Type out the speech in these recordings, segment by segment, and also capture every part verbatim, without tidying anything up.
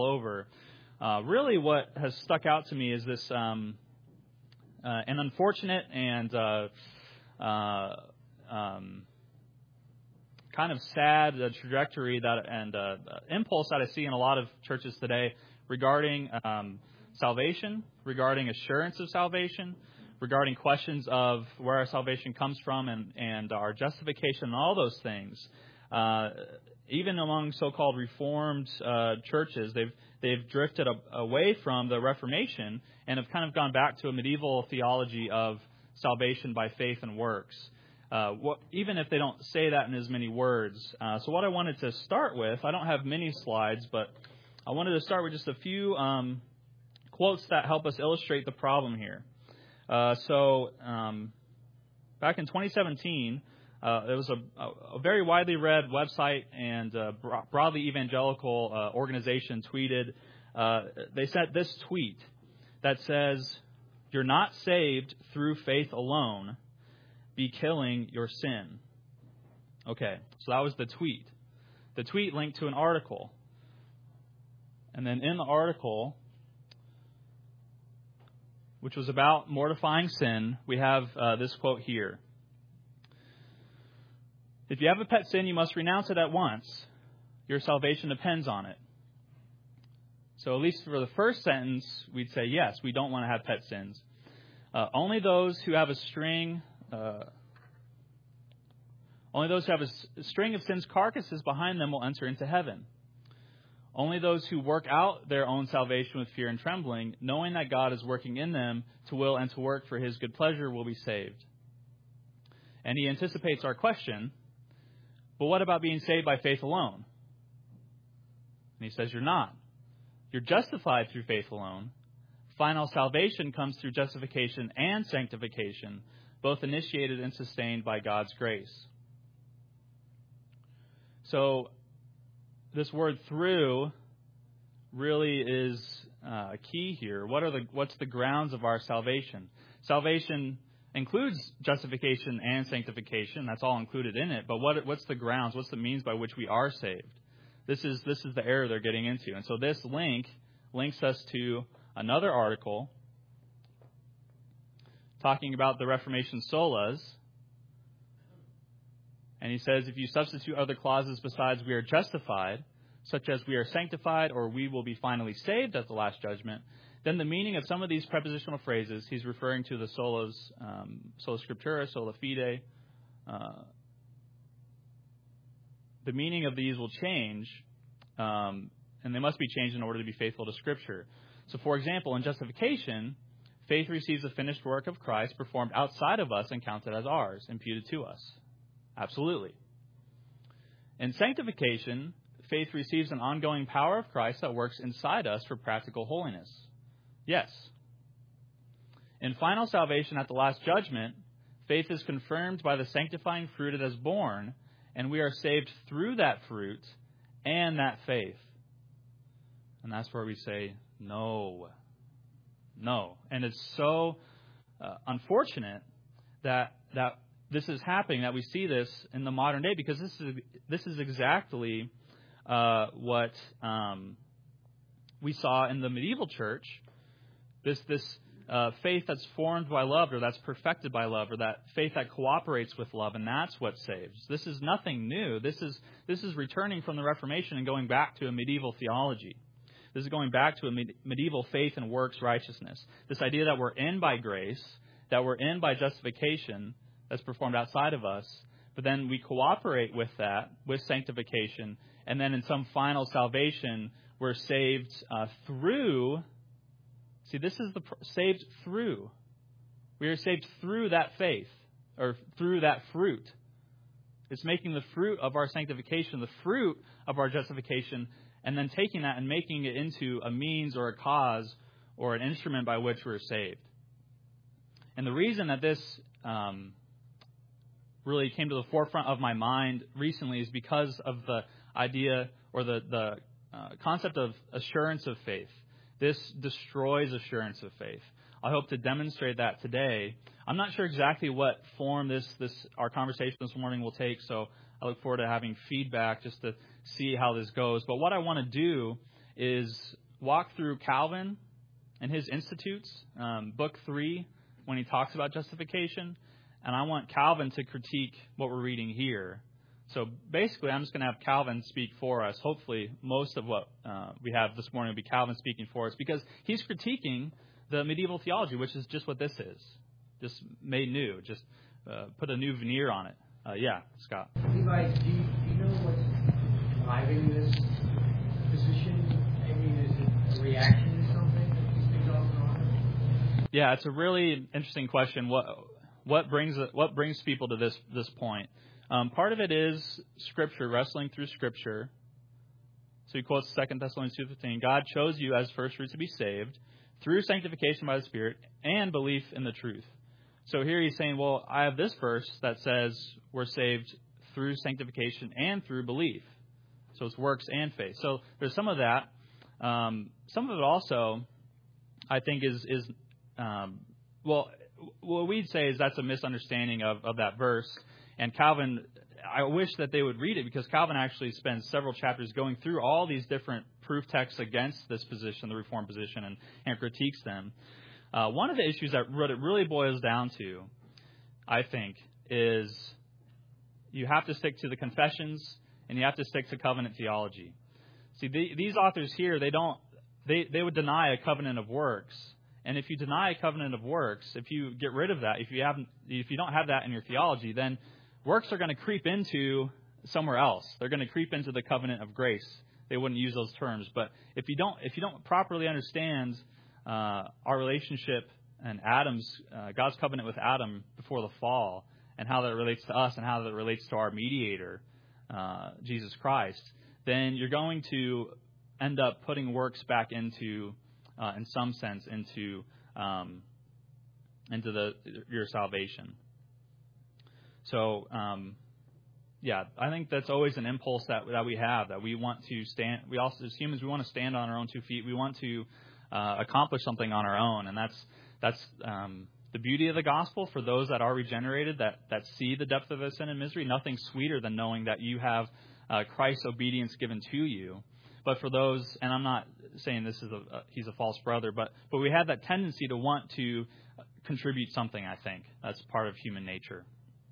over. Uh, really what has stuck out to me is this um, uh, an unfortunate and uh, uh, um, kind of sad uh, trajectory that and uh, impulse that I see in a lot of churches today regarding um, salvation, regarding assurance of salvation, regarding questions of where our salvation comes from and, and our justification and all those things. Uh, even among so-called Reformed uh, churches, they've they've drifted a, away from the Reformation and have kind of gone back to a medieval theology of salvation by faith and works. Uh, what, even if they don't say that in as many words. Uh, so what I wanted to start with, I don't have many slides, but I wanted to start with just a few um, quotes that help us illustrate the problem here. Uh, so um, back in twenty seventeen, uh, there was a, a, a very widely read website and uh, bro- broadly evangelical uh, organization tweeted, uh, they sent this tweet that says, "You're not saved through faith alone. Be killing your sin." Okay, so that was the tweet. The tweet linked to an article. And then in the article, which was about mortifying sin, we have uh, this quote here. "If you have a pet sin, you must renounce it at once. Your salvation depends on it." So at least for the first sentence, we'd say, yes, we don't want to have pet sins. Uh, only those who have a string... Uh, Only those who have a string of sin's carcasses behind them will enter into heaven. Only those who work out their own salvation with fear and trembling, knowing that God is working in them to will and to work for his good pleasure, will be saved. And he anticipates our question, but what about being saved by faith alone? And he says, you're not. You're justified through faith alone. Final salvation comes through justification and sanctification, both initiated and sustained by God's grace. So this word "through" really is uh, key here. What are the what's the grounds of our salvation? Salvation includes justification and sanctification. That's all included in it. But what what's the grounds? What's the means by which we are saved? This is this is the error they're getting into. And so this link links us to another article talking about the Reformation solas. And he says, if you substitute other clauses besides "we are justified," such as "we are sanctified" or "we will be finally saved at the last judgment," then the meaning of some of these prepositional phrases, he's referring to the solas, um, sola scriptura, sola fide, uh, the meaning of these will change, um, and they must be changed in order to be faithful to Scripture. So, for example, in justification, faith receives the finished work of Christ performed outside of us and counted as ours, imputed to us. Absolutely. In sanctification, faith receives an ongoing power of Christ that works inside us for practical holiness. Yes. In final salvation at the last judgment, faith is confirmed by the sanctifying fruit it has borne, and we are saved through that fruit and that faith. And that's where we say, no. No. And it's so uh, unfortunate that that this is happening, that we see this in the modern day, because this is this is exactly uh, what um, we saw in the medieval church. This this uh, faith that's formed by love, or that's perfected by love, or that faith that cooperates with love, and that's what saves. This is nothing new. This is this is returning from the Reformation and going back to a medieval theology. This is going back to a med- medieval faith and works righteousness. This idea that we're in by grace, that we're in by justification, that's performed outside of us, but then we cooperate with that, with sanctification, and then in some final salvation, we're saved uh, through, see, this is the, saved through. We are saved through that faith, or through that fruit. It's making the fruit of our sanctification, the fruit of our justification, and then taking that and making it into a means or a cause or an instrument by which we're saved. And the reason that this um, really came to the forefront of my mind recently is because of the idea or the, the uh, concept of assurance of faith. This destroys assurance of faith. I hope to demonstrate that today. I'm not sure exactly what form this, this our conversation this morning will take, so I look forward to having feedback just to see how this goes. But what I want to do is walk through Calvin and his Institutes, um, book three, when he talks about justification. And I want Calvin to critique what we're reading here. So basically, I'm just going to have Calvin speak for us. Hopefully, most of what uh, we have this morning will be Calvin speaking for us, because he's critiquing the medieval theology, which is just what this is, just made new, just uh, put a new veneer on it. Uh, yeah, Scott. Levi, do you, do you know what's driving this position? I mean, is it a reaction to something that these things all go on? Yeah, it's a really interesting question. What what brings what brings people to this this point? Um, part of it is Scripture, wrestling through Scripture. So he quotes Second Thessalonians two fifteen. God chose you as first fruits to be saved through sanctification by the Spirit and belief in the truth. So here he's saying, well, I have this verse that says we're saved through sanctification and through belief. So it's works and faith. So there's some of that. Um, some of it also, I think, is, is um, well, what we'd say is that's a misunderstanding of, of that verse. And Calvin, I wish that they would read it, because Calvin actually spends several chapters going through all these different proof texts against this position, the Reformed position, and, and critiques them. Uh, one of the issues that what it really boils down to, I think, is you have to stick to the confessions and you have to stick to covenant theology. See, the, these authors here, they don't, they, they would deny a covenant of works. And if you deny a covenant of works, if you get rid of that, if you haven't, if you don't have that in your theology, then works are going to creep into somewhere else. They're going to creep into the covenant of grace. They wouldn't use those terms, but if you don't, if you don't properly understand uh, our relationship and Adam's, uh, God's covenant with Adam before the fall, and how that relates to us, and how that relates to our mediator, uh, Jesus Christ, then you're going to end up putting works back into, uh, in some sense, into um, into the your salvation. So, um, yeah, I think that's always an impulse that that we have, that we want to stand. We also, as humans, we want to stand on our own two feet. We want to uh, accomplish something on our own, and that's that's um, the beauty of the gospel for those that are regenerated, that that see the depth of their sin and misery. Nothing sweeter than knowing that you have uh, Christ's obedience given to you. But for those, and I'm not saying this is a, a he's a false brother, but but we have that tendency to want to contribute something. I think that's part of human nature.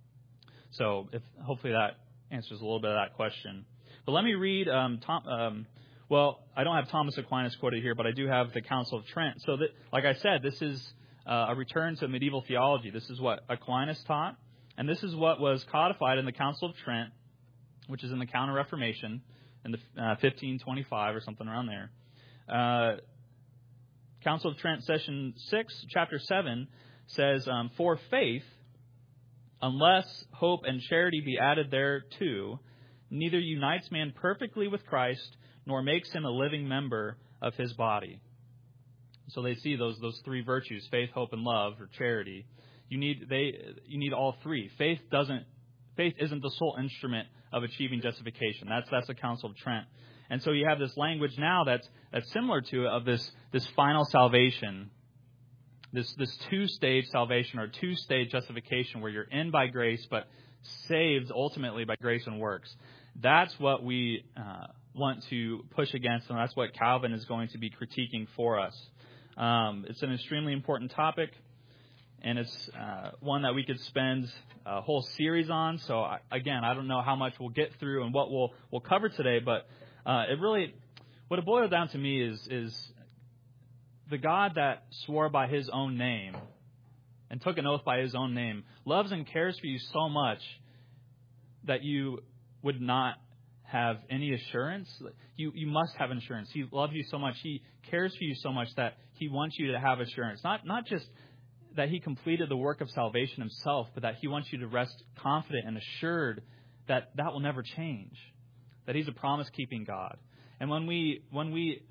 So if hopefully that answers a little bit of that question. But let me read, um, Tom, um, well, I don't have Thomas Aquinas quoted here, but I do have the Council of Trent. So that, like I said, this is uh, a return to medieval theology. This is what Aquinas taught, and this is what was codified in the Council of Trent, which is in the Counter-Reformation in the uh, fifteen twenty-five or something around there. Uh, Council of Trent, session six, chapter seven, says, um, for faith, unless hope and charity be added thereto, neither unites man perfectly with Christ, nor makes him a living member of his body. So they see those those three virtues: faith, hope, and love, or charity. You need they you need all three. Faith doesn't faith isn't the sole instrument of achieving justification. That's that's the Council of Trent. And so you have this language now that's that's similar to it, of this this final salvation. This this two-stage salvation, or two-stage justification, where you're in by grace but saved ultimately by grace and works. That's what we uh, want to push against, and that's what Calvin is going to be critiquing for us. Um, it's an extremely important topic, and it's uh, one that we could spend a whole series on. So I, again, I don't know how much we'll get through and what we'll we'll cover today, but uh, it really, what it boils down to me is is. The God that swore by his own name and took an oath by his own name loves and cares for you so much that you would not have any assurance. You you must have insurance. He loves you so much. He cares for you so much that he wants you to have assurance. Not not just that he completed the work of salvation himself, but that he wants you to rest confident and assured that that will never change, that he's a promise-keeping God. And when we when we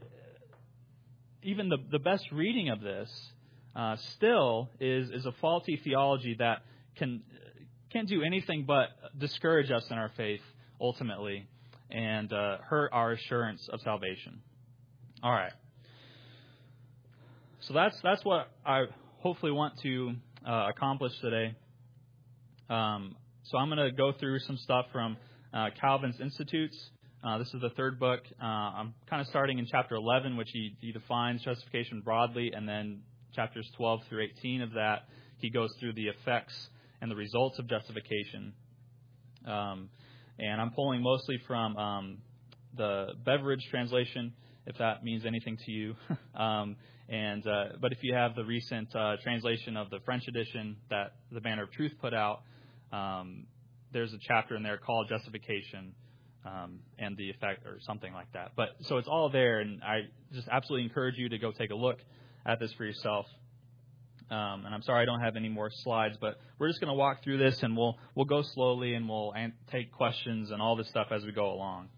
even the, the best reading of this uh, still is is a faulty theology that can can't do anything but discourage us in our faith ultimately, and uh, hurt our assurance of salvation. All right. So that's that's what I hopefully want to uh, accomplish today. Um, so I'm going to go through some stuff from uh, Calvin's Institutes. Uh, this is the third book. Uh, I'm kind of starting in chapter eleven, which he, he defines justification broadly, and then chapters twelve through eighteen of that, he goes through the effects and the results of justification. Um, and I'm pulling mostly from um, the Beveridge translation, if that means anything to you. um, and uh, but if you have the recent uh, translation of the French edition that the Banner of Truth put out, um, there's a chapter in there called Justification um, and the Effect, or something like that. But so it's all there, and I just absolutely encourage you to go take a look at this for yourself. Um, and I'm sorry I don't have any more slides, but we're just going to walk through this, and we'll we'll go slowly, and we'll an- take questions and all this stuff as we go along.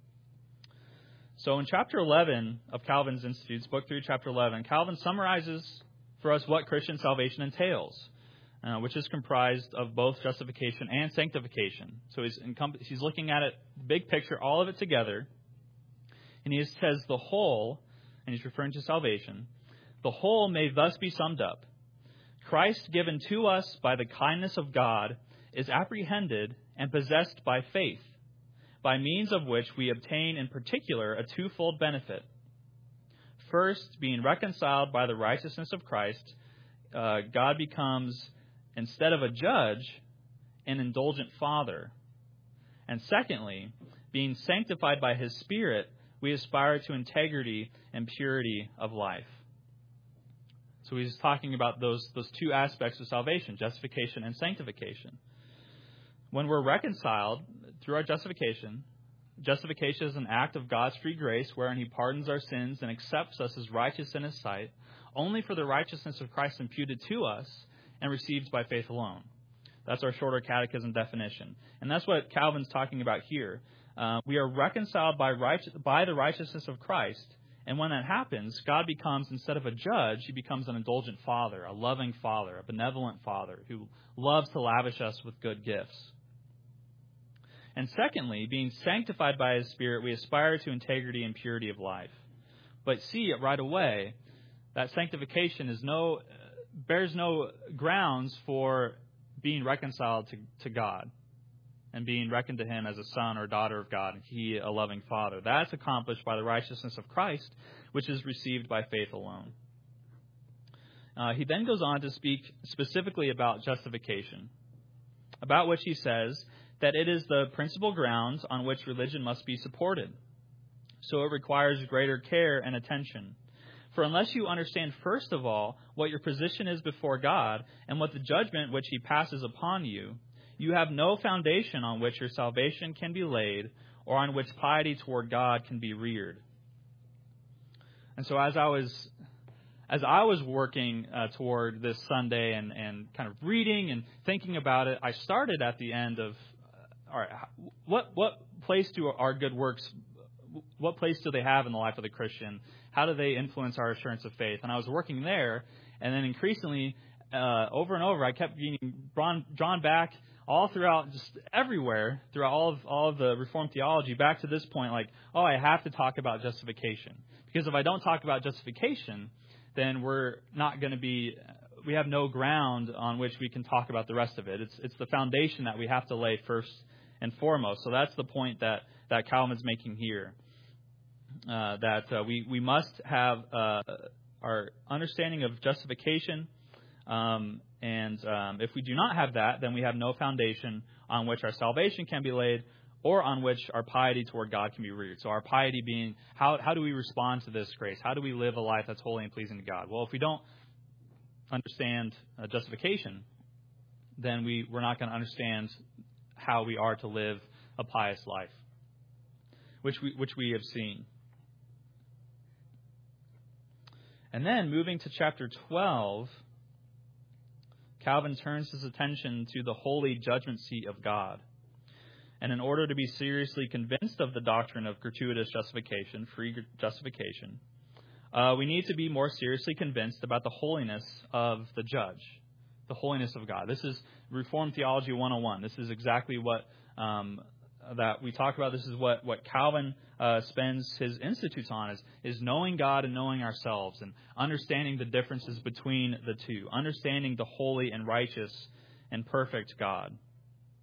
So in chapter eleven of Calvin's Institutes, book three, chapter eleven, Calvin summarizes for us what Christian salvation entails, uh, which is comprised of both justification and sanctification. So he's encom- he's looking at it, big picture, all of it together, and he says the whole, and he's referring to salvation, the whole may thus be summed up. Christ given to us by the kindness of God is apprehended and possessed by faith, by means of which we obtain in particular a twofold benefit. First, being reconciled by the righteousness of Christ, uh, God becomes, instead of a judge, an indulgent Father. And secondly, being sanctified by His Spirit, we aspire to integrity and purity of life. So he's talking about those those two aspects of salvation, justification and sanctification. When we're reconciled through our justification, justification is an act of God's free grace wherein He pardons our sins and accepts us as righteous in His sight, only for the righteousness of Christ imputed to us and received by faith alone. That's our shorter catechism definition. And that's what Calvin's talking about here. Uh, we are reconciled by, right, by the righteousness of Christ. And when that happens, God becomes, instead of a judge, He becomes an indulgent Father, a loving Father, a benevolent Father who loves to lavish us with good gifts. And secondly, being sanctified by His Spirit, we aspire to integrity and purity of life. But see it right away, that sanctification is no bears no grounds for being reconciled to, to God and being reckoned to Him as a son or daughter of God, and He a loving Father. That's accomplished by the righteousness of Christ, which is received by faith alone. Uh, he then goes on to speak specifically about justification, about which he says that it is the principal grounds on which religion must be supported. So it requires greater care and attention. For unless you understand, first of all, what your position is before God and what the judgment which He passes upon you, you have no foundation on which your salvation can be laid or on which piety toward God can be reared. And so as I was as I was working uh, toward this Sunday and, and kind of reading and thinking about it, I started at the end of, uh, all right, what what place do our good works, what place do they have in the life of the Christian? How do they influence our assurance of faith? And I was working there, and then increasingly, uh, over and over, I kept being drawn, drawn back all throughout, just everywhere, throughout all of all of the Reformed theology, back to this point, like, oh, I have to talk about justification. Because if I don't talk about justification, then we're not going to be, we have no ground on which we can talk about the rest of it. It's it's the foundation that we have to lay first and foremost. So that's the point that, that Calvin's making here. Uh, that uh, we, we must have uh, our understanding of justification, um, and um, if we do not have that, then we have no foundation on which our salvation can be laid or on which our piety toward God can be reared. So our piety being, how, how do we respond to this grace? How do we live a life that's holy and pleasing to God? Well, if we don't understand uh, justification, then we, we're not going to understand how we are to live a pious life, which we, which we have seen. And then moving to chapter twelve, Calvin turns his attention to the holy judgment seat of God. And in order to be seriously convinced of the doctrine of gratuitous justification, free justification, uh, we need to be more seriously convinced about the holiness of the judge, the holiness of God. This is Reformed Theology one oh one. This is exactly what um, that we talk about. This is what, what Calvin uh, spends his institutes on, is, is knowing God and knowing ourselves and understanding the differences between the two, understanding the holy and righteous and perfect God.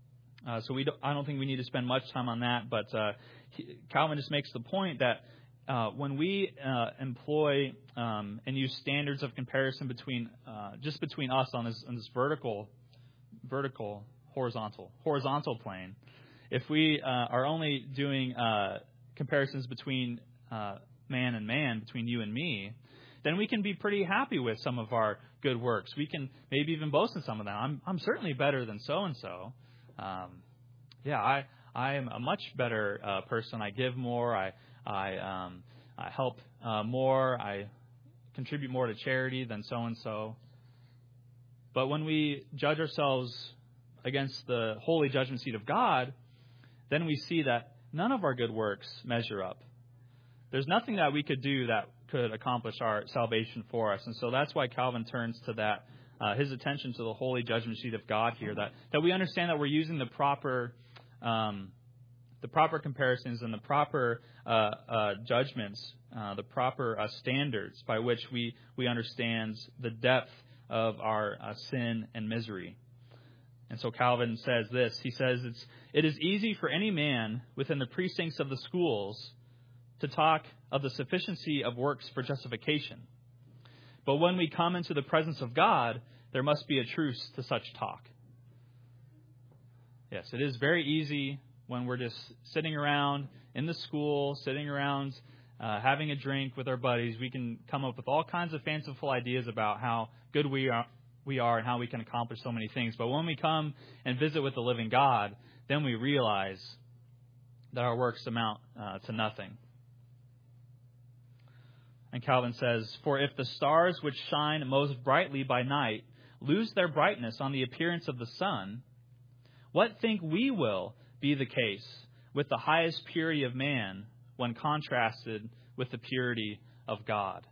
Uh, so we don't, I don't think we need to spend much time on that, but uh, he, Calvin just makes the point that uh, when we uh, employ um, and use standards of comparison between uh, just between us on this, on this vertical, vertical, horizontal, horizontal plane, if we uh, are only doing uh, comparisons between uh, man and man, between you and me, then we can be pretty happy with some of our good works. We can maybe even boast in some of them. I'm I'm certainly better than so and so. Um, yeah, I I am a much better uh, person. I give more. I I um, I help uh, more. I contribute more to charity than so and so. But when we judge ourselves against the holy judgment seat of God, then we see that none of our good works measure up. There's nothing that we could do that could accomplish our salvation for us, and so that's why Calvin turns to that. Uh, his attention to the holy judgment seat of God here, that, that we understand that we're using the proper um, the proper comparisons and the proper uh, uh, judgments, uh, the proper uh, standards by which we, we understand the depth of our uh, sin and misery. And so Calvin says this. He says, it's, it is easy for any man within the precincts of the schools to talk of the sufficiency of works for justification. But when we come into the presence of God, there must be a truce to such talk. Yes, it is very easy when we're just sitting around in the school, sitting around uh, having a drink with our buddies. We can come up with all kinds of fanciful ideas about how good we are, we are and how we can accomplish so many things. But when we come and visit with the living God, then we realize that our works amount uh, to nothing. And Calvin says, for if the stars which shine most brightly by night lose their brightness on the appearance of the sun, what think we will be the case with the highest purity of man when contrasted with the purity of God?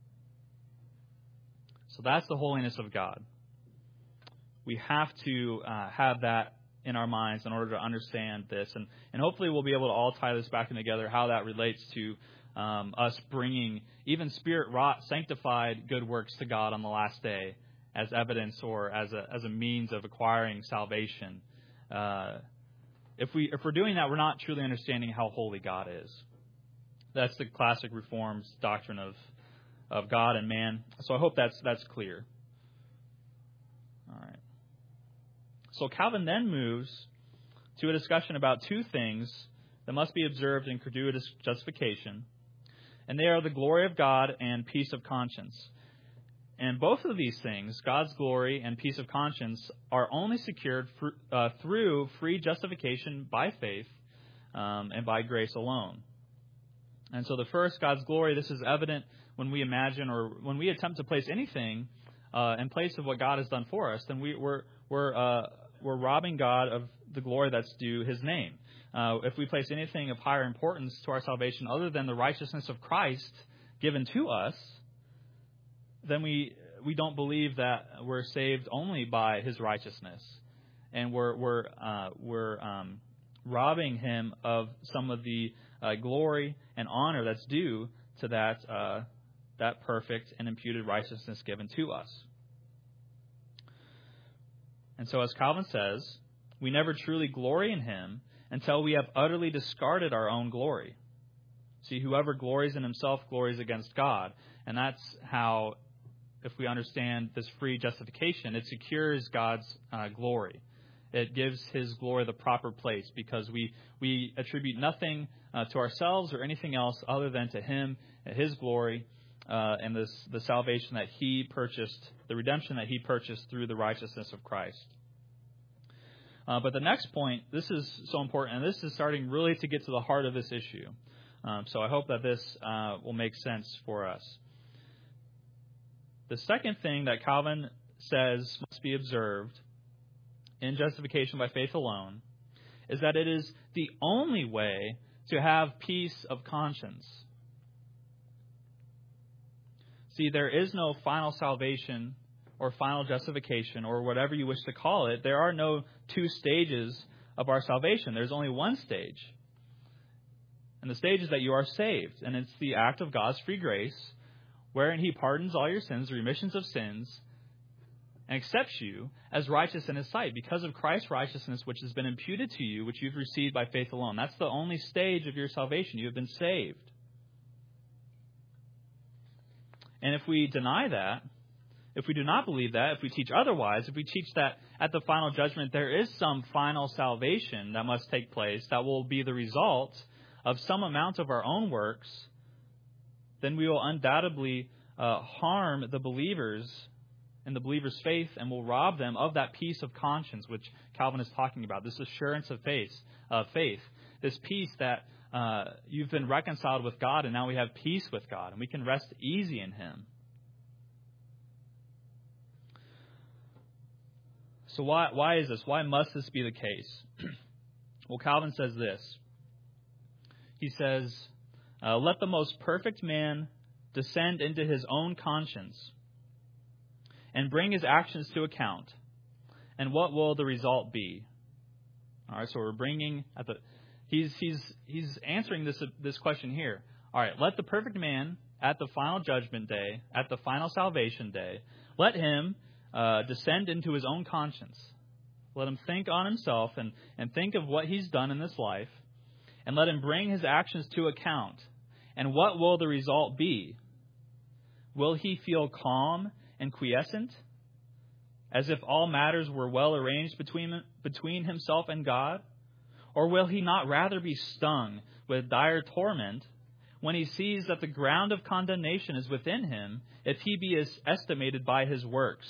So that's the holiness of God. We have to uh, have that in our minds in order to understand this. And, and hopefully we'll be able to all tie this back in together, how that relates to um, us bringing even spirit-wrought, sanctified good works to God on the last day as evidence or as a as a means of acquiring salvation. Uh, if we if we're doing that, we're not truly understanding how holy God is. That's the classic Reformed doctrine of of God and man. So I hope that's that's clear. All right. So Calvin then moves to a discussion about two things that must be observed in gratuitous justification, and they are the glory of God and peace of conscience. And both of these things, God's glory and peace of conscience, are only secured fr- uh, through free justification by faith um, and by grace alone. And so the first, God's glory, this is evident when we imagine or when we attempt to place anything uh, in place of what God has done for us, then we, we're we're uh, we're robbing God of the glory that's due His name. Uh, if we place anything of higher importance to our salvation other than the righteousness of Christ given to us, then we we don't believe that we're saved only by His righteousness, and we're we're uh, we're um, robbing Him of some of the uh, glory and honor that's due to that uh, that perfect and imputed righteousness given to us. And so, as Calvin says, we never truly glory in Him until we have utterly discarded our own glory. See, whoever glories in himself glories against God, and that's how, if we understand this free justification, it secures God's uh, glory. It gives His glory the proper place because we, we attribute nothing uh, to ourselves or anything else other than to Him, His glory, uh, and this, the salvation that He purchased, the redemption that He purchased through the righteousness of Christ. Uh, but the next point, this is so important, and this is starting really to get to the heart of this issue. Um, so I hope that this uh, will make sense for us. The second thing that Calvin says must be observed in justification by faith alone is that it is the only way to have peace of conscience. See, there is no final salvation or final justification or whatever you wish to call it. There are no two stages of our salvation. There's only one stage. And the stage is that you are saved. And it's the act of God's free grace wherein He pardons all your sins, the remissions of sins, and accepts you as righteous in his sight because of Christ's righteousness, which has been imputed to you, which you've received by faith alone. That's the only stage of your salvation. You have been saved. And if we deny that, if we do not believe that, if we teach otherwise, if we teach that at the final judgment there is some final salvation that must take place that will be the result of some amount of our own works, then we will undoubtedly uh, harm the believers and the believer's faith and will rob them of that peace of conscience which Calvin is talking about, this assurance of faith, uh, faith this peace that uh, you've been reconciled with God and now we have peace with God and we can rest easy in Him. So why why is this? Why must this be the case? Well, Calvin says this. He says, uh, let the most perfect man descend into his own conscience and bring his actions to account. And what will the result be? All right, so we're bringing at the he's he's he's answering this this question here. All right, let the perfect man at the final judgment day, at the final salvation day, let him uh, descend into his own conscience. Let him think on himself and, and think of what he's done in this life, and let him bring his actions to account. And what will the result be? Will he feel calm and quiescent, as if all matters were well arranged between, between himself and God? Or will he not rather be stung with dire torment when he sees that the ground of condemnation is within him, if he be estimated by his works?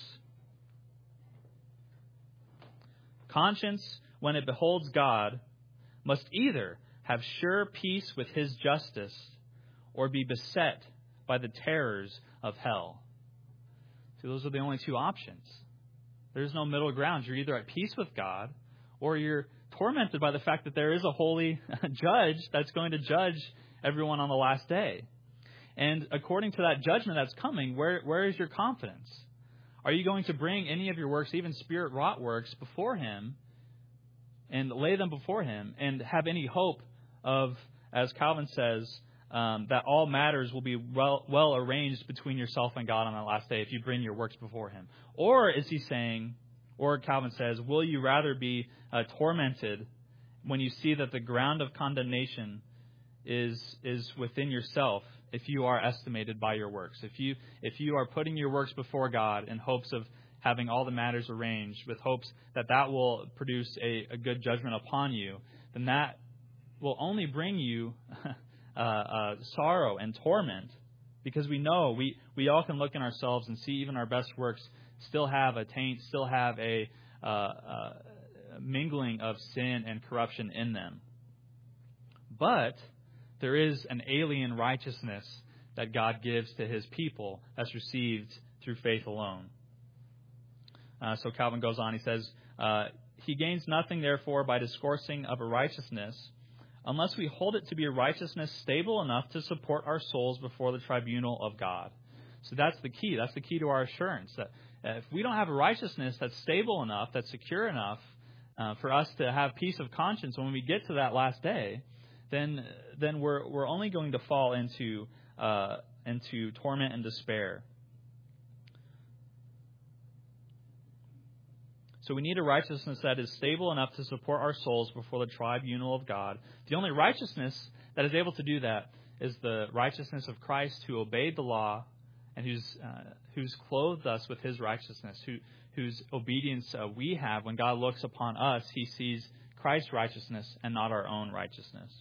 Conscience, when it beholds God, must either have sure peace with his justice or be beset by the terrors of hell. See, those are the only two options. There's no middle ground. You're either at peace with God or you're tormented by the fact that there is a holy judge that's going to judge everyone on the last day. And according to that judgment that's coming, where where is your confidence? Are you going to bring any of your works, even spirit-wrought works, before Him and lay them before Him and have any hope of, as Calvin says, um, that all matters will be well, well arranged between yourself and God on that last day if you bring your works before Him? Or is he saying, or Calvin says, will you rather be uh, tormented when you see that the ground of condemnation is is within yourself if you are estimated by your works? If you if you are putting your works before God in hopes of having all the matters arranged, with hopes that that will produce a, a good judgment upon you, then that will only bring you uh, uh, sorrow and torment, because we know we, we all can look in ourselves and see even our best works still have a taint, still have a uh, uh, mingling of sin and corruption in them. But there is an alien righteousness that God gives to His people that's received through faith alone. Uh, so Calvin goes on, he says, uh, he gains nothing, therefore, by discoursing of a righteousness, unless we hold it to be a righteousness stable enough to support our souls before the tribunal of God. So that's the key. That's the key to our assurance, that if we don't have a righteousness that's stable enough, that's secure enough uh, for us to have peace of conscience when we get to that last day, then then we're we're only going to fall into uh, into torment and despair. So we need a righteousness that is stable enough to support our souls before the tribunal of God. The only righteousness that is able to do that is the righteousness of Christ, who obeyed the law and who's uh, who's clothed us with His righteousness, who whose obedience uh, we have. When God looks upon us, He sees Christ's righteousness and not our own righteousness.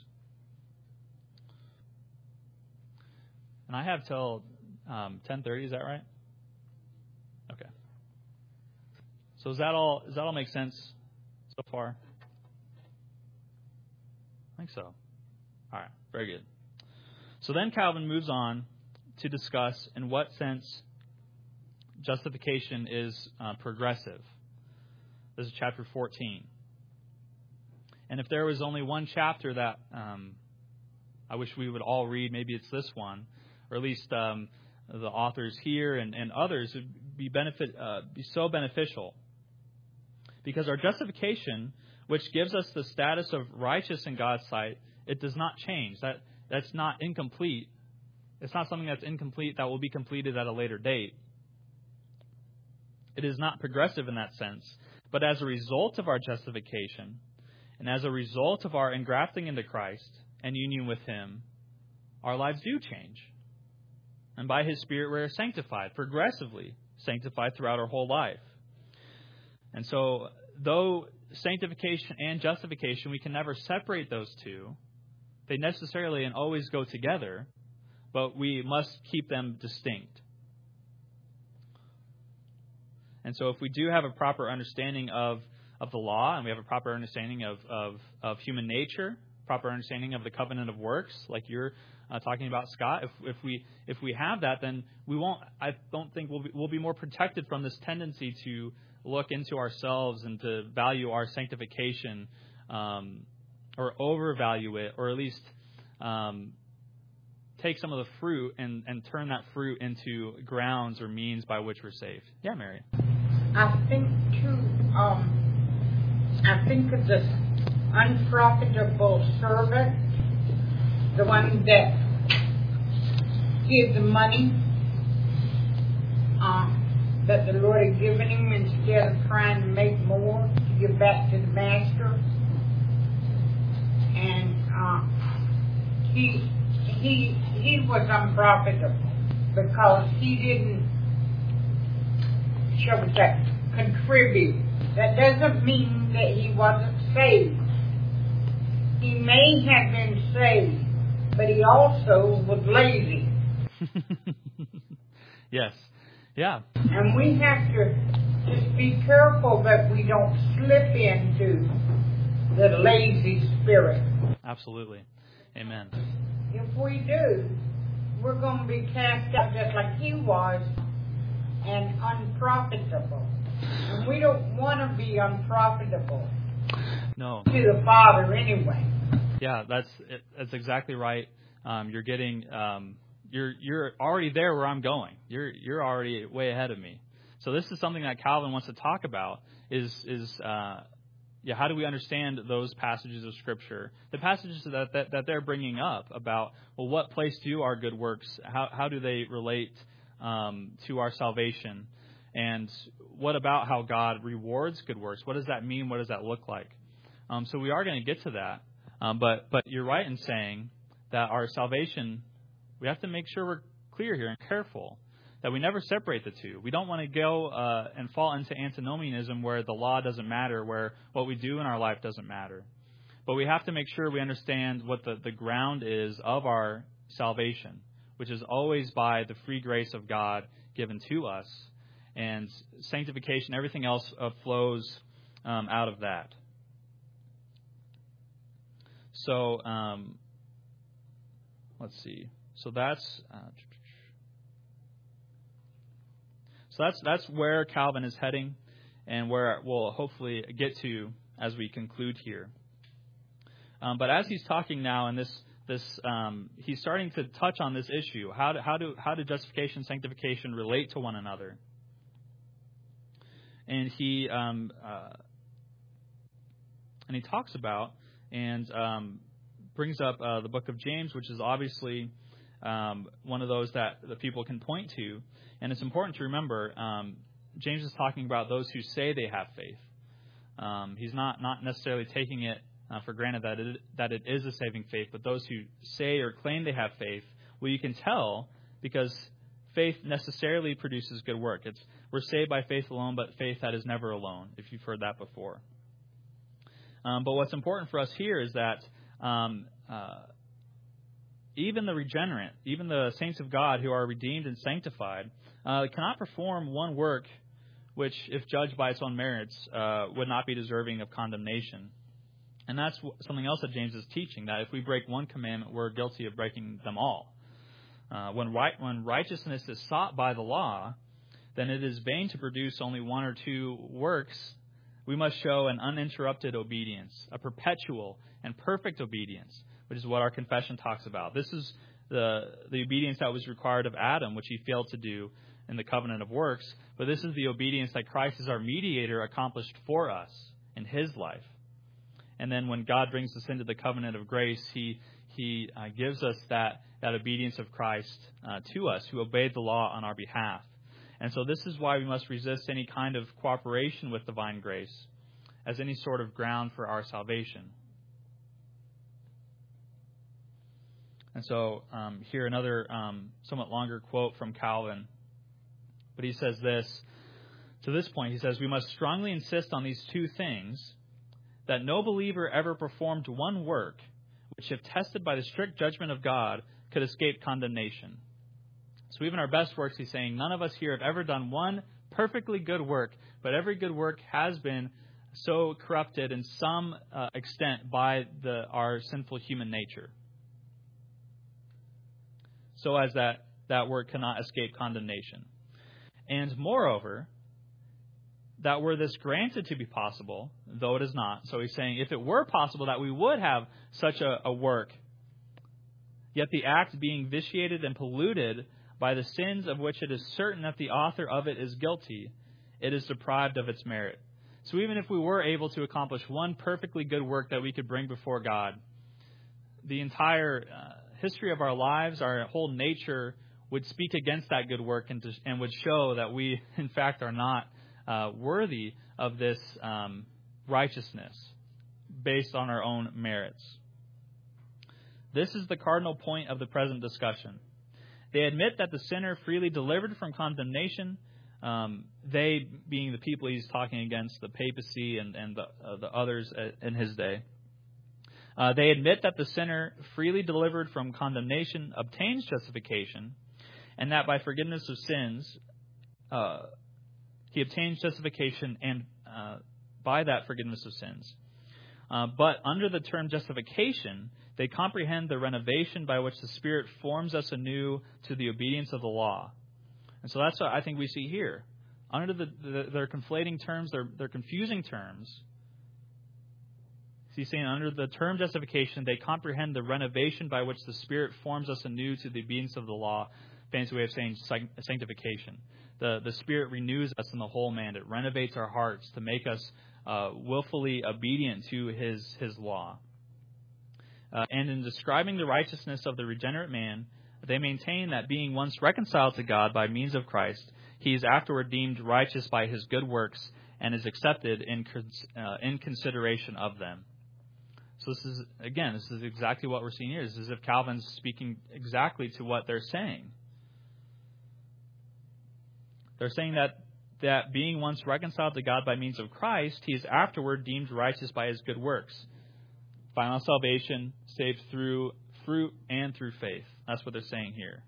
And I have till um, ten thirty. Is that right? Okay. So does that all does that all make sense so far? I think so. All right. Very good. So then Calvin moves on to discuss in what sense justification is uh, progressive. This is chapter fourteen. And if there was only one chapter that um, I wish we would all read, maybe it's this one, or at least um, the authors here and, and others would be benefit uh, be so beneficial. Because our justification, which gives us the status of righteous in God's sight, it does not change. That that's not incomplete. It's not something that's incomplete that will be completed at a later date. It is not progressive in that sense. But as a result of our justification, and as a result of our engrafting into Christ and union with Him, our lives do change. And by His Spirit, we are sanctified, progressively sanctified throughout our whole life. And so, though sanctification and justification, we can never separate those two. They necessarily and always go together, but we must keep them distinct. And so if we do have a proper understanding of, of the law, and we have a proper understanding of, of, of human nature, proper understanding of the covenant of works, like you're uh, talking about, Scott, if, if we if we have that, then we won't, I don't think we'll be, we'll be more protected from this tendency to look into ourselves and to value our sanctification um, or overvalue it, or at least um, take some of the fruit and, and turn that fruit into grounds or means by which we're saved. Yeah, Mary. I think, too, um, I think of the unprofitable servant, the one that gave the money uh, that the Lord had given him instead of trying to make more to give back to the master. And uh, he he he was unprofitable because he didn't, shall we say, contribute. That doesn't mean that he wasn't saved. He may have been saved, but he also was lazy. Yes. Yeah. And we have to just be careful that we don't slip into the lazy spirit. Absolutely. Amen. If we do, we're going to be cast out just like he was and unprofitable. And we don't want to be unprofitable. No. To the Father anyway. Yeah, that's that's exactly right. Um, you're getting um, you're you're already there where I'm going. You're you're already way ahead of me. So this is something that Calvin wants to talk about. Is is uh, yeah, how do we understand those passages of Scripture? The passages that, that that they're bringing up about, well, what place do our good works? How how do they relate um, to our salvation? And what about how God rewards good works? What does that mean? What does that look like? Um, so we are going to get to that. Um, but but you're right in saying that our salvation, we have to make sure we're clear here and careful that we never separate the two. We don't want to go uh, and fall into antinomianism where the law doesn't matter, where what we do in our life doesn't matter. But we have to make sure we understand what the, the ground is of our salvation, which is always by the free grace of God given to us. And sanctification, everything else uh, flows um, out of that. So, um, let's see. So that's uh, so that's that's where Calvin is heading, and where we'll hopefully get to as we conclude here. Um, but as he's talking now, and this this um, he's starting to touch on this issue: how do how do how do justification and sanctification relate to one another? And he um, uh, and he talks about. And um, brings up uh, the book of James, which is obviously um, one of those that the people can point to. And it's important to remember, um, James is talking about those who say they have faith. Um, he's not, not necessarily taking it uh, for granted that it, that it is a saving faith, but those who say or claim they have faith, well, you can tell because faith necessarily produces good work. It's we're saved by faith alone, but faith that is never alone, if you've heard that before. Um, but what's important for us here is that um, uh, even the regenerate, even the saints of God who are redeemed and sanctified, uh, cannot perform one work which, if judged by its own merits, uh, would not be deserving of condemnation. And that's something else that James is teaching, that if we break one commandment, we're guilty of breaking them all. Uh, when, right, when righteousness is sought by the law, then it is vain to produce only one or two works. We must show an uninterrupted obedience, a perpetual and perfect obedience, which is what our confession talks about. This is the, the obedience that was required of Adam, which he failed to do in the covenant of works. But this is the obedience that Christ as our mediator accomplished for us in his life. And then when God brings us into the covenant of grace, he he uh, gives us that, that obedience of Christ uh, to us, who obeyed the law on our behalf. And so this is why we must resist any kind of cooperation with divine grace as any sort of ground for our salvation. And so um, here another um, somewhat longer quote from Calvin. But he says this, to this point, he says, we must strongly insist on these two things, that no believer ever performed one work which, if tested by the strict judgment of God, could escape condemnation. So even our best works, he's saying, none of us here have ever done one perfectly good work, but every good work has been so corrupted in some uh, extent by the, our sinful human nature, so as that that work cannot escape condemnation. And moreover, that were this granted to be possible, though it is not. So he's saying if it were possible that we would have such a, a work, yet the act being vitiated and polluted by the sins of which it is certain that the author of it is guilty, it is deprived of its merit. So even if we were able to accomplish one perfectly good work that we could bring before God, the entire uh, history of our lives, our whole nature would speak against that good work and, to, and would show that we, in fact, are not uh, worthy of this um, righteousness based on our own merits. This is the cardinal point of the present discussion. They admit that the sinner freely delivered from condemnation, um, they being the people he's talking against, the papacy and, and the, uh, the others in his day. Uh, they admit that the sinner freely delivered from condemnation obtains justification, and that by forgiveness of sins, uh, he obtains justification, and uh, by that forgiveness of sins. Uh, but under the term justification, they comprehend the renovation by which the Spirit forms us anew to the obedience of the law. And so that's what I think we see here. Under the, the they're conflating terms, they're, they're confusing terms. He's saying under the term justification, they comprehend the renovation by which the Spirit forms us anew to the obedience of the law. Fancy way of saying sanctification. The, the Spirit renews us in the whole man. It renovates our hearts to make us uh, willfully obedient to His, his law. Uh, and in describing the righteousness of the regenerate man, they maintain that being once reconciled to God by means of Christ, he is afterward deemed righteous by his good works and is accepted in, uh, in consideration of them. So this is, again, this is exactly what we're seeing here. It's as if Calvin's speaking exactly to what they're saying. They're saying that, that being once reconciled to God by means of Christ, he is afterward deemed righteous by his good works. Final salvation saved through fruit and through faith. That's what they're saying here.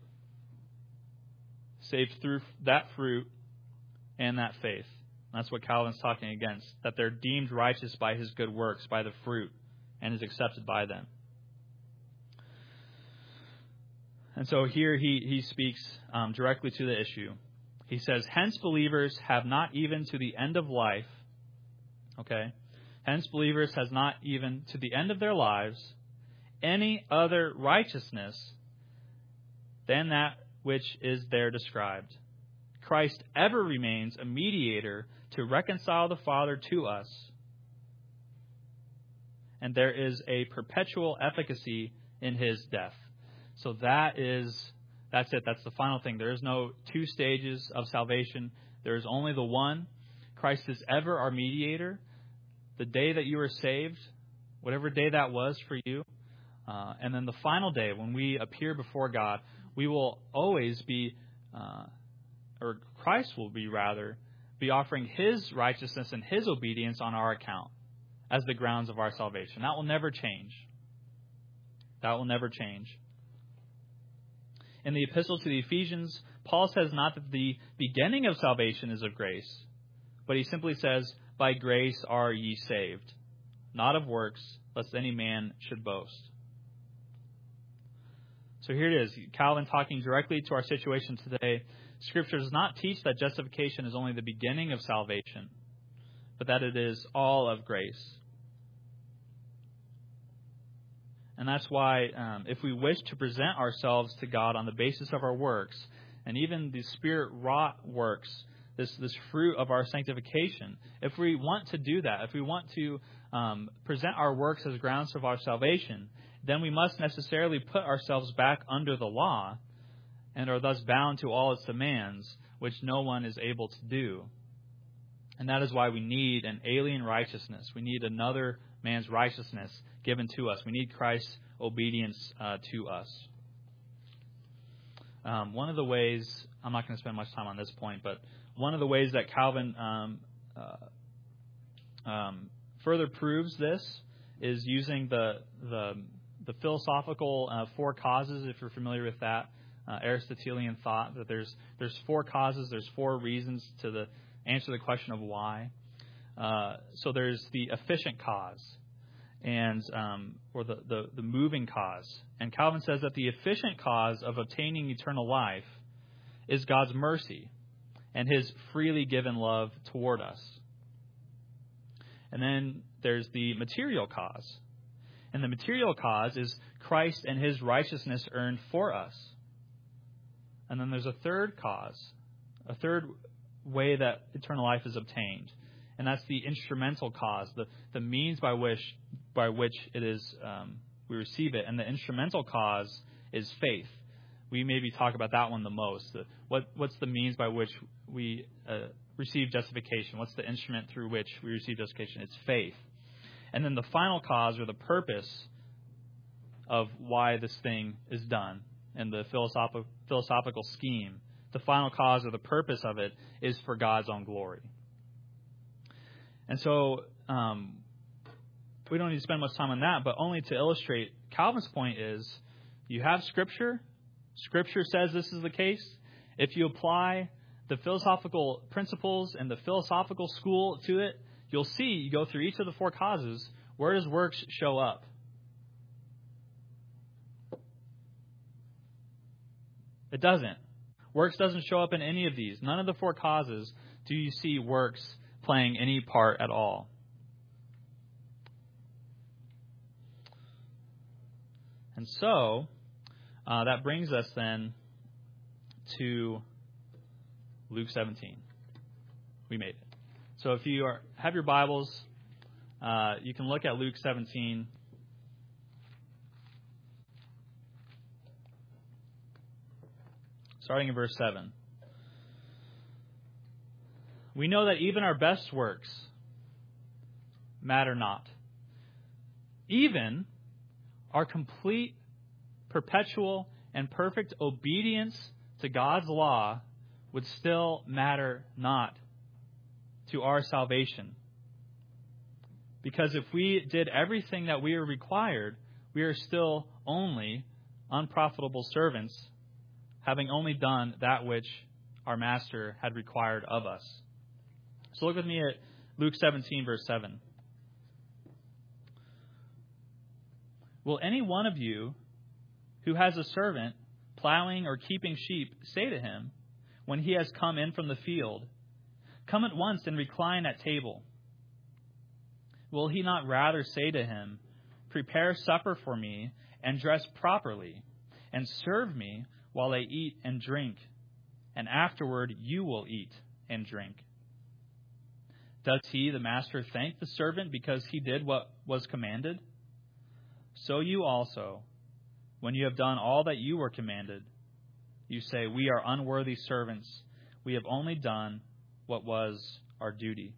Saved through that fruit and that faith. That's what Calvin's talking against. That they're deemed righteous by his good works, by the fruit, and is accepted by them. And so here he, he speaks um, directly to the issue. He says, hence believers have not even to the end of life, okay, hence believers has not even to the end of their lives any other righteousness than that which is there described. Christ ever remains a mediator to reconcile the Father to us, and there is a perpetual efficacy in his death. So that is, that's it. That's the final thing. There is no two stages of salvation. There is only the one. Christ is ever our mediator. The day that you were saved, whatever day that was for you, uh, and then the final day when we appear before God, we will always be, uh, or Christ will be rather, be offering his righteousness and his obedience on our account as the grounds of our salvation. That will never change. That will never change. In the epistle to the Ephesians, Paul says not that the beginning of salvation is of grace, but he simply says, by grace are ye saved, not of works, lest any man should boast. So here it is, Calvin talking directly to our situation today. Scripture does not teach that justification is only the beginning of salvation, but that it is all of grace. And that's why um, if we wish to present ourselves to God on the basis of our works, and even the Spirit-wrought works, this, this fruit of our sanctification, if we want to do that, if we want to um, present our works as grounds of our salvation, then we must necessarily put ourselves back under the law and are thus bound to all its demands, which no one is able to do. And that is why we need an alien righteousness. We need another man's righteousness given to us. We need Christ's obedience uh, to us. Um, one of the ways, I'm not going to spend much time on this point, but one of the ways that Calvin um, uh, um, further proves this is using the the, the philosophical uh, four causes, if you're familiar with that, uh, Aristotelian thought, that there's there's four causes, there's four reasons to the answer the question of why. Uh, so there's the efficient cause, and um, or the, the, the moving cause. And Calvin says that the efficient cause of obtaining eternal life is God's mercy and his freely given love toward us. And then there's the material cause. And the material cause is Christ and his righteousness earned for us. And then there's a third cause, a third way that eternal life is obtained. And that's the instrumental cause, the, the means by which by which it is um, we receive it. And the instrumental cause is faith. We maybe talk about that one the most. The, what what's the means by which we uh, receive justification? What's the instrument through which we receive justification? It's faith. And then the final cause, or the purpose of why this thing is done, and the philosophical philosophical scheme, the final cause or the purpose of it is for God's own glory. And so um, we don't need to spend much time on that, but only to illustrate Calvin's point is you have Scripture. Scripture says this is the case. If you apply the philosophical principles and the philosophical school to it, you'll see, you go through each of the four causes, where does works show up? It doesn't. Works doesn't show up in any of these. None of the four causes do you see works playing any part at all. And so, uh, that brings us then to Luke seventeen. We made it. So if you are, have your Bibles, uh, you can look at Luke seventeen. Starting in verse seven. We know that even our best works matter not. Even our complete, perpetual, and perfect obedience to God's law would still matter not to our salvation. Because if we did everything that we are required, we are still only unprofitable servants, having only done that which our master had required of us. So look with me at Luke seventeen, verse seven. Will any one of you who has a servant plowing or keeping sheep say to him, when he has come in from the field, come at once and recline at table? Will he not rather say to him, prepare supper for me and dress properly, and serve me while I eat and drink, and afterward you will eat and drink? Does he, the master, thank the servant because he did what was commanded? So you also, when you have done all that you were commanded, you say, we are unworthy servants. We have only done what was our duty.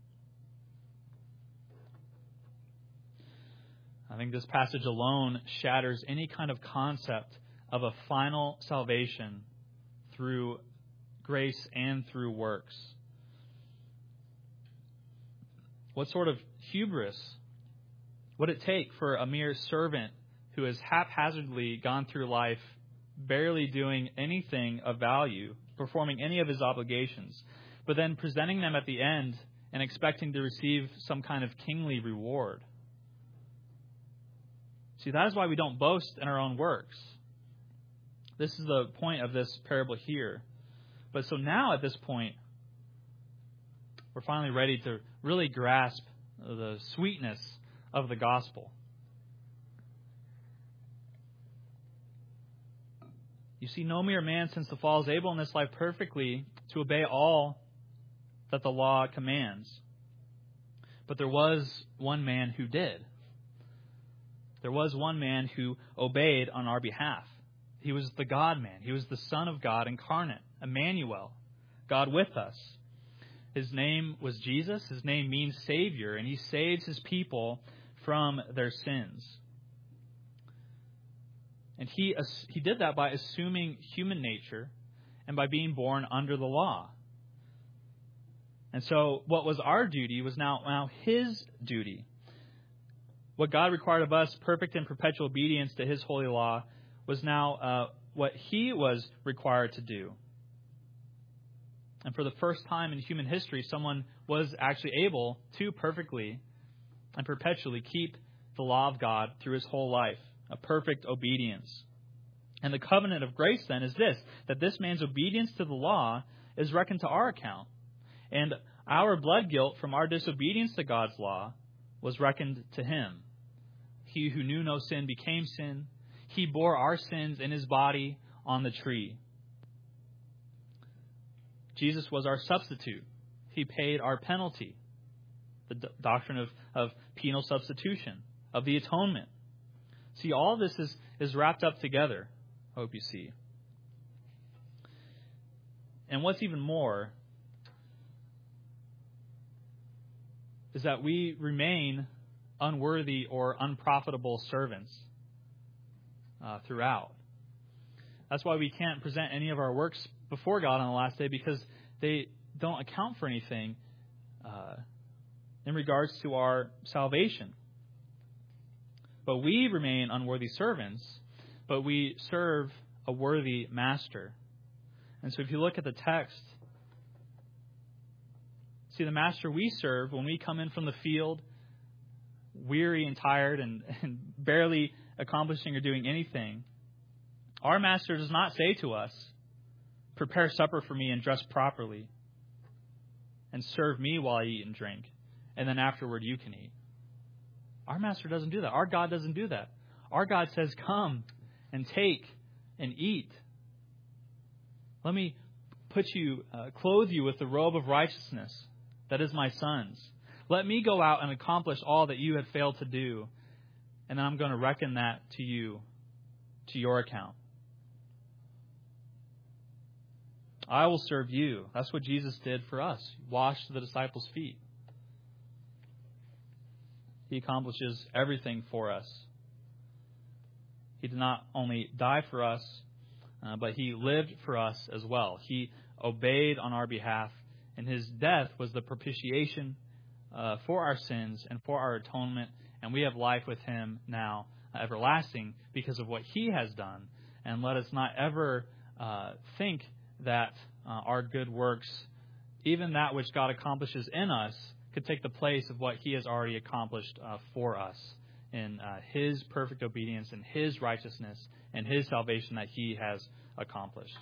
I think this passage alone shatters any kind of concept of a final salvation through grace and through works. What sort of hubris would it take for a mere servant who has haphazardly gone through life, barely doing anything of value, performing any of his obligations, but then presenting them at the end and expecting to receive some kind of kingly reward? See, that is why we don't boast in our own works. This is the point of this parable here. But so now at this point, we're finally ready to really grasp the sweetness of the gospel. You see, no mere man since the fall is able in this life perfectly to obey all that the law commands. But there was one man who did. There was one man who obeyed on our behalf. He was the God-man. He was the Son of God incarnate, Emmanuel, God with us. His name was Jesus. His name means Savior, and He saves His people from their sins. And He, he did that by assuming human nature and by being born under the law. And so what was our duty was now, now His duty. What God required of us, perfect and perpetual obedience to His holy law, was now uh, what He was required to do. And for the first time in human history, someone was actually able to perfectly and perpetually keep the law of God through his whole life, a perfect obedience. And the covenant of grace then is this, that this man's obedience to the law is reckoned to our account. And our blood guilt from our disobedience to God's law was reckoned to him. He who knew no sin became sin. He bore our sins in His body on the tree. Jesus was our substitute. He paid our penalty. The d- doctrine of, of penal substitution, of the atonement. See, all this is, is wrapped up together, I hope you see. And what's even more is that we remain unworthy or unprofitable servants uh, throughout. That's why we can't present any of our works before God on the last day, because they don't account for anything uh, in regards to our salvation. But we remain unworthy servants, but we serve a worthy master. And so if you look at the text, see the master we serve when we come in from the field, weary and tired and, and barely accomplishing or doing anything, our master does not say to us, prepare supper for me and dress properly and serve me while I eat and drink, and then afterward you can eat. Our master doesn't do that. Our God doesn't do that. Our God says, come and take and eat. Let me put you, uh, clothe you with the robe of righteousness that is my son's. Let me go out and accomplish all that you have failed to do, and then I'm going to reckon that to you, to your account. I will serve you. That's what Jesus did for us. He washed the disciples' feet. He accomplishes everything for us. He did not only die for us, uh, but He lived for us as well. He obeyed on our behalf, and His death was the propitiation uh, for our sins and for our atonement, and we have life with Him now, uh, everlasting, because of what He has done. And let us not ever uh, think that uh, our good works, even that which God accomplishes in us, could take the place of what He has already accomplished uh, for us in uh, His perfect obedience and His righteousness and His salvation that He has accomplished.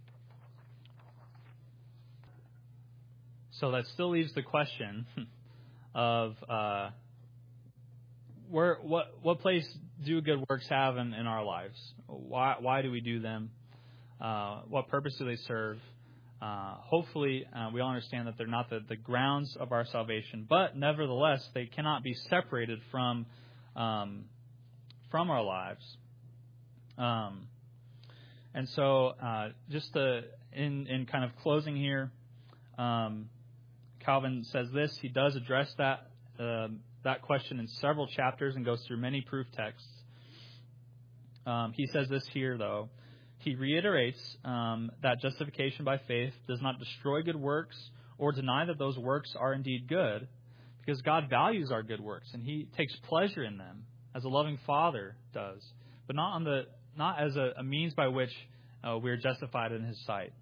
So that still leaves the question of uh, where what what place do good works have in, in our lives? Why why do we do them? Uh, what purpose do they serve? Uh, hopefully, uh, we all understand that they're not the, the grounds of our salvation, but nevertheless, they cannot be separated from um, from our lives. Um, and so, uh, just to, in in kind of closing here, um, Calvin says this. He does address that uh, that question in several chapters and goes through many proof texts. Um, he says this here, though. He reiterates um, that justification by faith does not destroy good works or deny that those works are indeed good, because God values our good works and He takes pleasure in them as a loving Father does, but not on the not as a, a means by which uh, we are justified in His sight.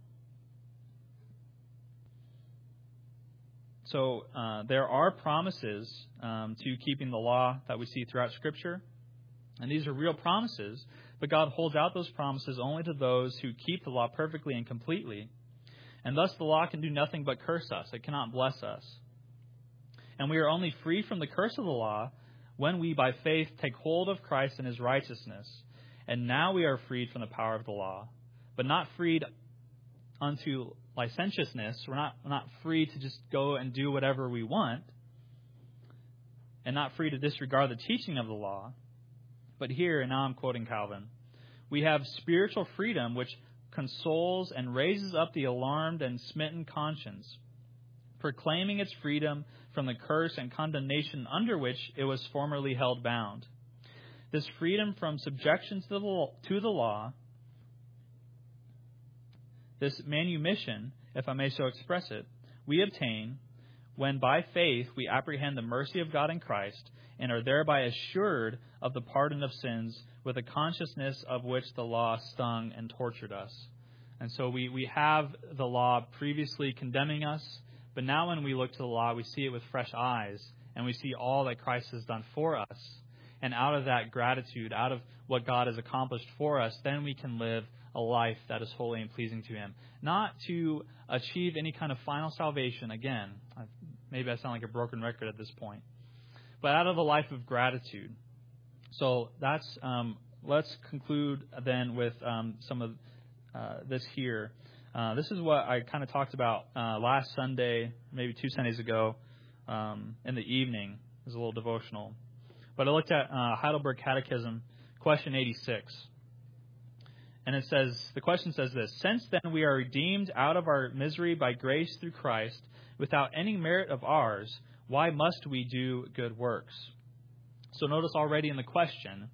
So uh, there are promises um, to keeping the law that we see throughout Scripture, and these are real promises. But God holds out those promises only to those who keep the law perfectly and completely. And thus the law can do nothing but curse us. It cannot bless us. And we are only free from the curse of the law when we, by faith, take hold of Christ and His righteousness. And now we are freed from the power of the law, but not freed unto licentiousness. We're not, we're not free to just go and do whatever we want, and not free to disregard the teaching of the law. But here, and now I'm quoting Calvin, we have spiritual freedom which consoles and raises up the alarmed and smitten conscience, proclaiming its freedom from the curse and condemnation under which it was formerly held bound. This freedom from subjection to the law, to the law, this manumission, if I may so express it, we obtain when by faith we apprehend the mercy of God in Christ and are thereby assured of the pardon of sins with a consciousness of which the law stung and tortured us. And so we, we have the law previously condemning us, but now when we look to the law, we see it with fresh eyes, and we see all that Christ has done for us. And out of that gratitude, out of what God has accomplished for us, then we can live a life that is holy and pleasing to Him. Not to achieve any kind of final salvation. Again, maybe I sound like a broken record at this point. But out of a life of gratitude. So that's um, let's conclude then with um, some of uh, this here. Uh, this is what I kind of talked about uh, last Sunday, maybe two Sundays ago, um, in the evening. It was a little devotional. But I looked at uh, Heidelberg Catechism, question eighty-six. And it says, the question says this: since then we are redeemed out of our misery by grace through Christ, without any merit of ours, why must we do good works? So notice already in the question,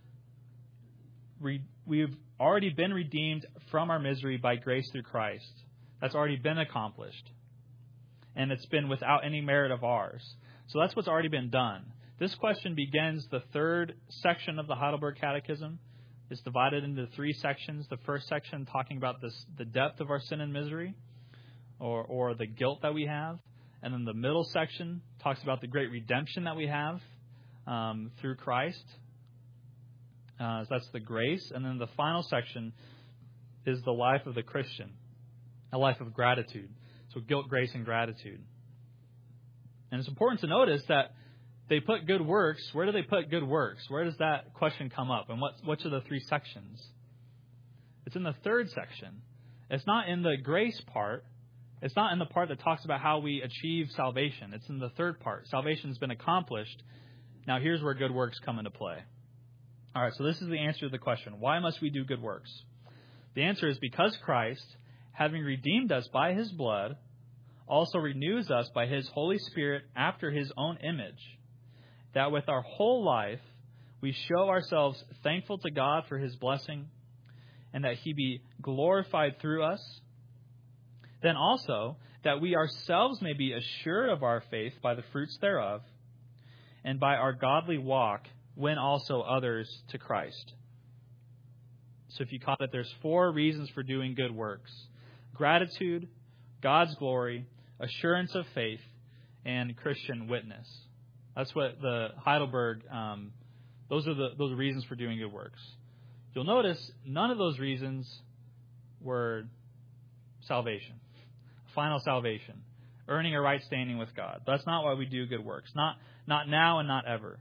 re- we've already been redeemed from our misery by grace through Christ. That's already been accomplished. And it's been without any merit of ours. So that's what's already been done. This question begins the third section of the Heidelberg Catechism. It's divided into three sections. The first section talking about this, the depth of our sin and misery, or, or the guilt that we have. And then the middle section talks about the great redemption that we have um, through Christ. Uh, so that's the grace. And then the final section is the life of the Christian, a life of gratitude. So guilt, grace, and gratitude. And it's important to notice that they put good works. Where do they put good works? Where does that question come up? And what, which are the three sections? It's in the third section. It's not in the grace part. It's not in the part that talks about how we achieve salvation. It's in the third part. Salvation has been accomplished. Now here's where good works come into play. All right, so this is the answer to the question. Why must we do good works? The answer is because Christ, having redeemed us by His blood, also renews us by His Holy Spirit after His own image, that with our whole life we show ourselves thankful to God for His blessing, and that He be glorified through us. Then also that we ourselves may be assured of our faith by the fruits thereof, and by our godly walk win also others to Christ. So if you caught it, there's four reasons for doing good works: gratitude, God's glory, assurance of faith, and Christian witness. That's what the Heidelberg, um, those are the those are reasons for doing good works. You'll notice none of those reasons were salvation, final salvation, earning a right standing with God. That's not why we do good works. Not not now and not ever.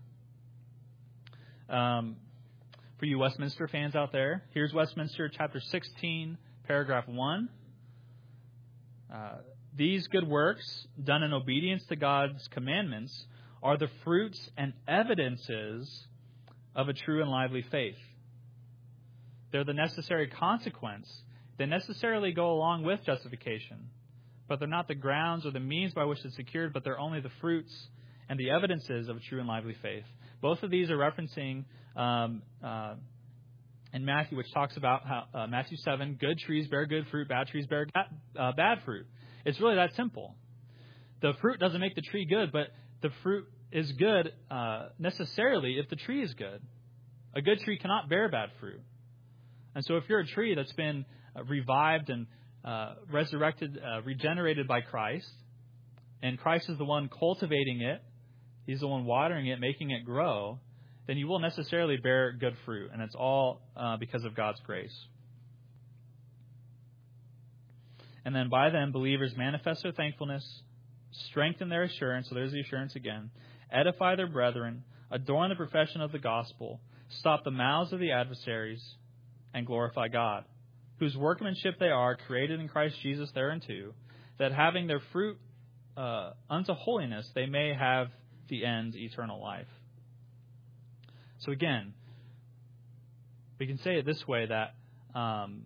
Um, for you Westminster fans out there, here's Westminster chapter sixteen, paragraph one. Uh, These good works, done in obedience to God's commandments, are the fruits and evidences of a true and lively faith. They're the necessary consequence. They necessarily go along with justification, but they're not the grounds or the means by which it's secured, but they're only the fruits and the evidences of a true and lively faith. Both of these are referencing um, uh, in Matthew, which talks about how uh, Matthew seven, good trees bear good fruit, bad trees bear uh, bad fruit. It's really that simple. The fruit doesn't make the tree good, but the fruit is good uh, necessarily if the tree is good. A good tree cannot bear bad fruit. And so if you're a tree that's been uh, revived and uh, resurrected, uh, regenerated by Christ, and Christ is the one cultivating it, He's the one watering it, making it grow, then you will necessarily bear good fruit. And it's all uh, because of God's grace. And then by them, believers manifest their thankfulness, strengthen their assurance, so there's the assurance again, edify their brethren, adorn the profession of the gospel, stop the mouths of the adversaries, and glorify God, whose workmanship they are, created in Christ Jesus thereunto, that having their fruit uh, unto holiness, they may have the end, eternal life. So again, we can say it this way, that um,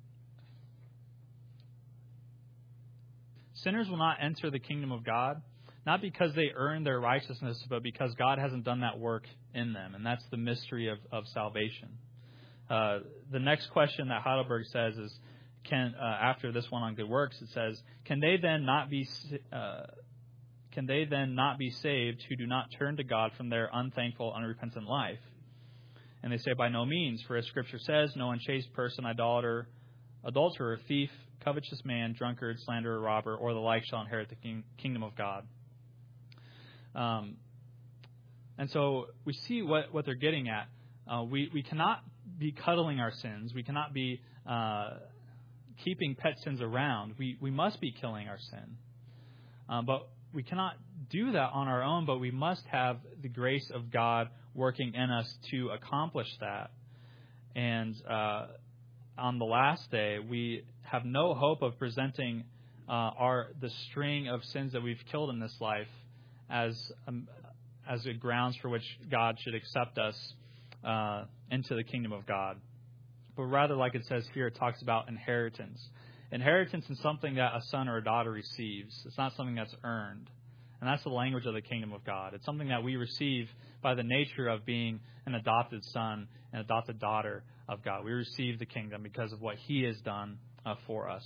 sinners will not enter the kingdom of God, not because they earn their righteousness, but because God hasn't done that work in them. And that's the mystery of, of salvation. Uh, the next question that Heidelberg says is, can uh, after this one on good works, it says, can they then not be uh, can they then not be saved who do not turn to God from their unthankful, unrepentant life? And they say, by no means, for as Scripture says, no unchaste person, idolater, adulterer, thief, covetous man, drunkard, slanderer, robber, or the like shall inherit the king, kingdom of God. Um, and so we see what, what they're getting at. Uh, we, we cannot be cuddling our sins. We cannot be uh, keeping pet sins around. We, we must be killing our sin. Uh, but we cannot do that on our own, but we must have the grace of God working in us to accomplish that. And uh, on the last day, we have no hope of presenting uh, our the string of sins that we've killed in this life as um, as a grounds for which God should accept us uh, into the kingdom of God. But rather, like it says here, it talks about inheritance. Inheritance is something that a son or a daughter receives. It's not something that's earned. And that's the language of the kingdom of God. It's something that we receive by the nature of being an adopted son and adopted daughter of God. We receive the kingdom because of what He has done uh, for us.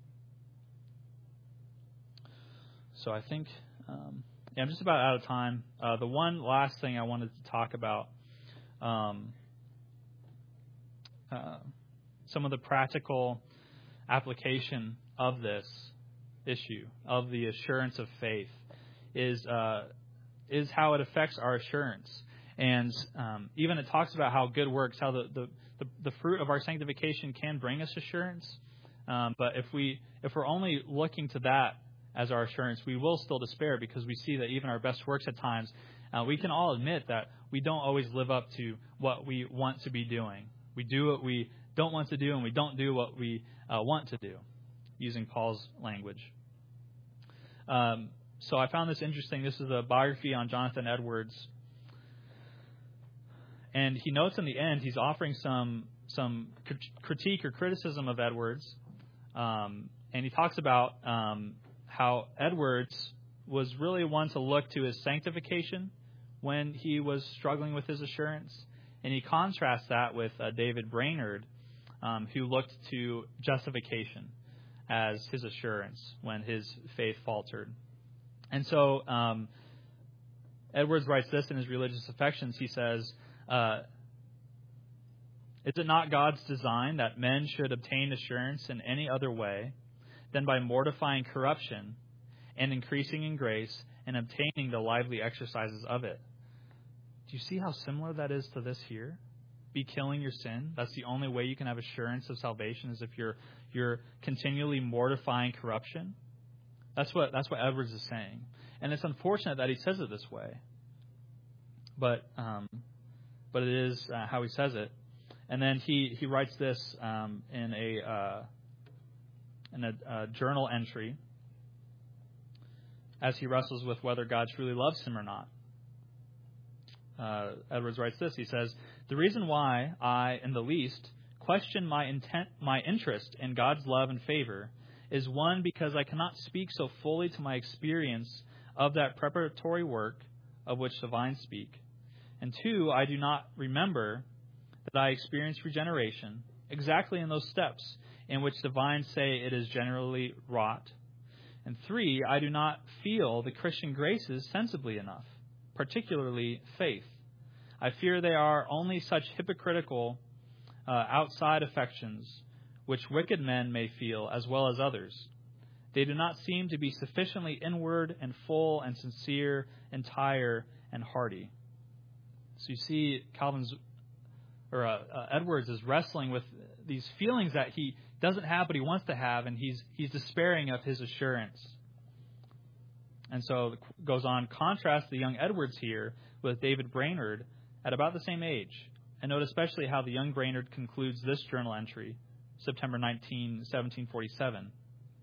So I think um, yeah, I'm just about out of time. Uh, the one last thing I wanted to talk about, um, uh, some of the practical application of this issue, of the assurance of faith, is uh, is how it affects our assurance. And um, even it talks about how good works, how the, the, the, the fruit of our sanctification can bring us assurance. Um, but if, we, if we're only looking to that as our assurance, we will still despair, because we see that even our best works at times, uh, we can all admit that we don't always live up to what we want to be doing. We do what we don't want to do, and we don't do what we uh, want to do, using Paul's language. Um, so I found this interesting. This is a biography on Jonathan Edwards. And he notes in the end, he's offering some some critique or criticism of Edwards. Um, and he talks about um, how Edwards was really one to look to his sanctification when he was struggling with his assurance. And he contrasts that with uh, David Brainerd, um, who looked to justification as his assurance when his faith faltered. And so um, Edwards writes this in his Religious Affections. He says, uh, is it not God's design that men should obtain assurance in any other way than by mortifying corruption and increasing in grace and obtaining the lively exercises of it? Do you see how similar that is to this here? Be killing your sin. That's the only way you can have assurance of salvation, is if you're you're continually mortifying corruption. That's what that's what Edwards is saying. And it's unfortunate that he says it this way. But um, but it is uh, how he says it. And then he, he writes this um, in a uh, in a uh, journal entry as he wrestles with whether God truly loves him or not. Uh, Edwards writes this. He says, the reason why I, in the least, question my intent, my interest in God's love and favor is, one, because I cannot speak so fully to my experience of that preparatory work of which divines speak. And two, I do not remember that I experienced regeneration exactly in those steps in which divines say it is generally wrought. And three, I do not feel the Christian graces sensibly enough, particularly faith. I fear they are only such hypocritical uh, outside affections which wicked men may feel as well as others. They do not seem to be sufficiently inward and full and sincere, entire and hearty. So you see, Calvin's or uh, uh, Edwards is wrestling with these feelings that he doesn't have, but he wants to have, and he's he's despairing of his assurance. And so it goes on, contrast the young Edwards here with David Brainerd at about the same age. And note especially how the young Brainerd concludes this journal entry, September nineteenth, seventeen forty-seven.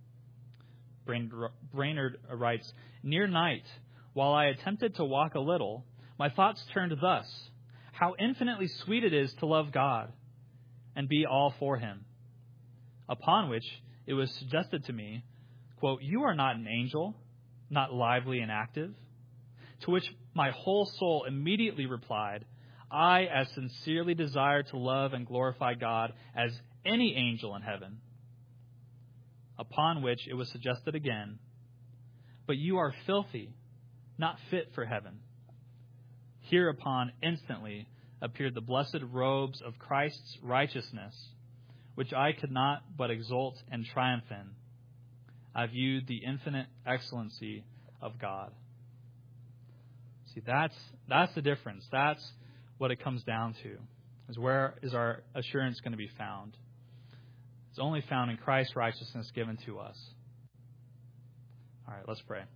Brainerd writes, near night, while I attempted to walk a little, my thoughts turned thus: how infinitely sweet it is to love God, and be all for him. Upon which it was suggested to me, quote, "You are not an angel, not lively and active." To which my whole soul immediately replied, "I as sincerely desire to love and glorify God as any angel in heaven." Upon which it was suggested again, "But you are filthy, not fit for heaven." Hereupon instantly appeared the blessed robes of Christ's righteousness, which I could not but exult and triumph in. I viewed the infinite excellency of God. See, that's that's the difference. That's what it comes down to. Is where is our assurance going to be found? It's only found in Christ's righteousness given to us. All right, let's pray.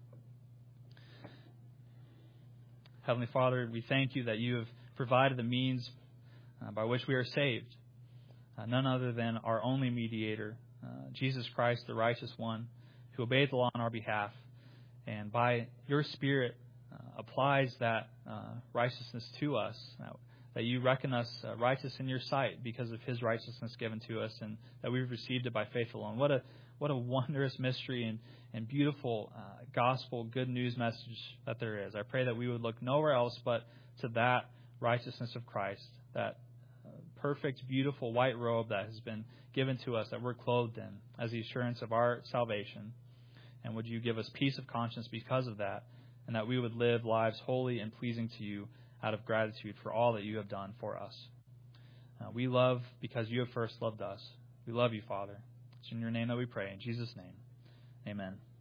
Heavenly Father, we thank you that you have provided the means uh, by which we are saved. Uh, none other than our only mediator, uh, Jesus Christ, the righteous one, who obeyed the law on our behalf, and by your Spirit uh, applies that uh, righteousness to us, uh, that you reckon us uh, righteous in your sight because of his righteousness given to us, and that we've received it by faith alone. What a what a wondrous mystery and, and beautiful uh, gospel, good news message that there is. I pray that we would look nowhere else but to that righteousness of Christ, that uh, perfect, beautiful white robe that has been given to us, that we're clothed in as the assurance of our salvation. And would you give us peace of conscience because of that, and that we would live lives holy and pleasing to you out of gratitude for all that you have done for us. Uh, we love because you have first loved us. We love you, Father. It's in your name that we pray. In Jesus' name, amen.